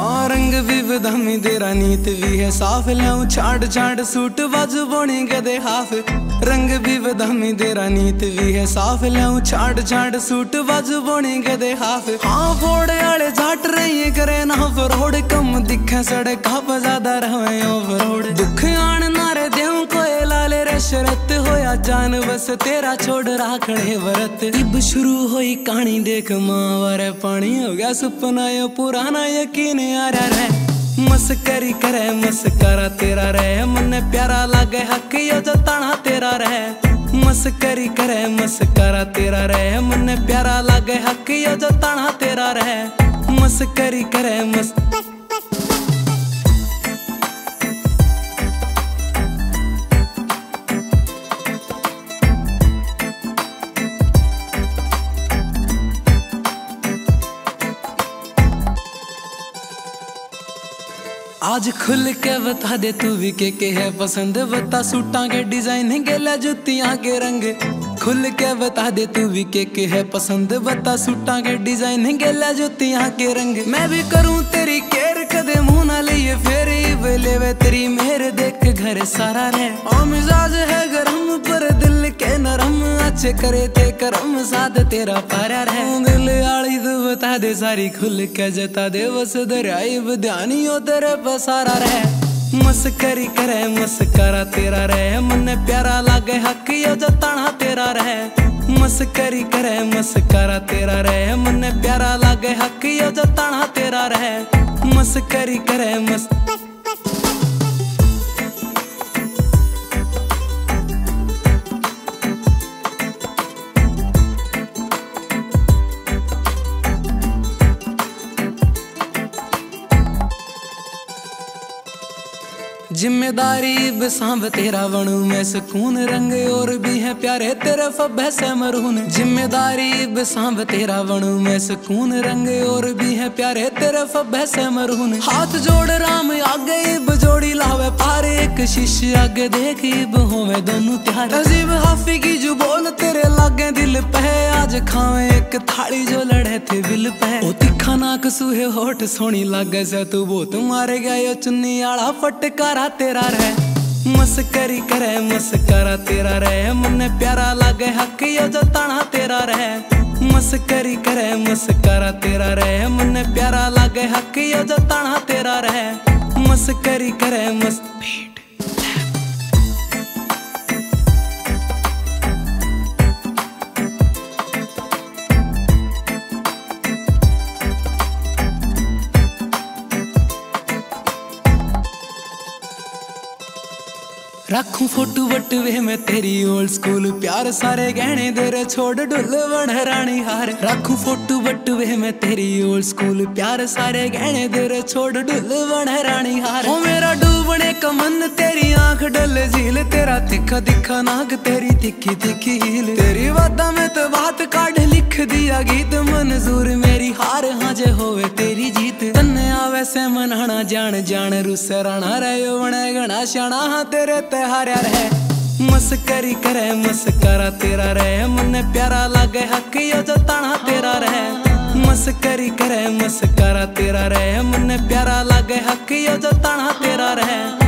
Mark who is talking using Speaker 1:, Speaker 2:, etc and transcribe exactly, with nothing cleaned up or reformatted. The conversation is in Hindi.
Speaker 1: हाँ रंग भी बदामी तेरा नीत भी है साफ, लाऊं छाड़ छाड़ सूट बाजू बोनी गदे हाफ। रंग भी बदामी तेरा नीत भी है साफ, लाऊं छाड़ छाड़ सूट बाजू बोनी गदे हाफ। हाँ फोड़े आले जाट रही करे ना फरोड़, कम दिखे सड़क आप ज्यादा रहे ओवरोड। दुख आन नारे देऊं कोई लाले रे शरत होया जान बस तेरा छोड़ राखड़े वरत। इब शुरू हुई कहानी देख माँ वारे पानी हो गया सपना यो पुराना यकीन आ रहा रे। मस्करी करे मस्करा तेरा रहे मन प्यारा लागे हक यो जताना तेरा रहे। मस्करी करे मस्करा तेरा रहे मन प्यारा लागे हक यो जताना तेरा रहे। मस्करी करे मस आज खुल के बता दे तू भी के के है पसंद, बता सूटा के डिजाइन गेला जुतियां के रंग। खुल के बता दे तू भी के के है पसंद, बता सूटा के डिजाइन गेला जुतियां के रंग। मैं भी करूं तेरी केयर कदे मुंह ना लिए फेर ले वे तेरी मेहर देख घर सारा रहे। ओ मिजाज है गरम पर दिल के नरम, अच्छे करे थे करम साथ तेरा पारा रहे। दिल आली तू बता दे सारी खुल के जता दे बस दरियाई बध्यानी हो तेरे पसारा रहे। मस्करी करे मस्करा तेरा रहे मन प्यारा लागे हक यो जताना तेरा रहे। मस्करी करे मस्करा तेरा रहे मन प्यारा लागे हक यो जताना तेरा रहे। मस्करी करे मस जिम्मेदारी बसांभ तेरा बनू मैं सुकून, रंग और भी है प्यारे तेरे फब्बे से मरून। जिम्मेदारी बसांभ तेरा बनू मैं सुकून, रंग और भी है प्यारे तेरे फब्बे से मरून। हाथ जोड़ राम आगे इब जोड़ी लावे पार, एक शीशे आगे देख इब होवे दोनों त्यार। अजीब हाफी की जो बोल तेरे लागे दिल पे, आज खावे एक थाली जो लड़े थे बिल पे। ओ तीखा नाक सूहे होठ सोनी लागे से तू बहुत मारे गया यो चुन्नी आला फटकारा तेरा रहे। मस्करी करे मस्करा तेरा रहे मन प्यारा लागे हक यो जताना तेरा रहे। मस्करी करे मस्करा तेरा रहे मन प्यारा लागे हक यो जताना तेरा रहे। मस्करी करे मस रखूं फोटो बटवे में तेरी ओल्ड स्कूल प्यार, सारे गहने तेरे छोड़ ढुल बन रानी हार। रखूं फोटो बटवे में तेरी ओल्ड स्कूल प्यार, सारे गहने तेरे छोड़ ढुल बन रानी हार। ओ मेरा डूबने का मन तेरी आंख डल झील, तेरा तिखा तिखा नाक तेरी तिखी तिखी हील। तेरी बातों में तो बात काढ़ लिख दिया गीत, मंजूर मेरी हार हाँ जे होवे तेरी जीत। तन्ने आवे से मनाना जान जान रुसे राणा रहो बने गणा श्याणा हाँ तेरे हार्या रहे। मस्करी करे मस्करा तेरा रहे मन प्यारा लागे हक यो जताना तेरा रहे। मस्करी करे मस्करा तेरा रहे मन प्यारा लागे हक यो जताना तेरा रहे।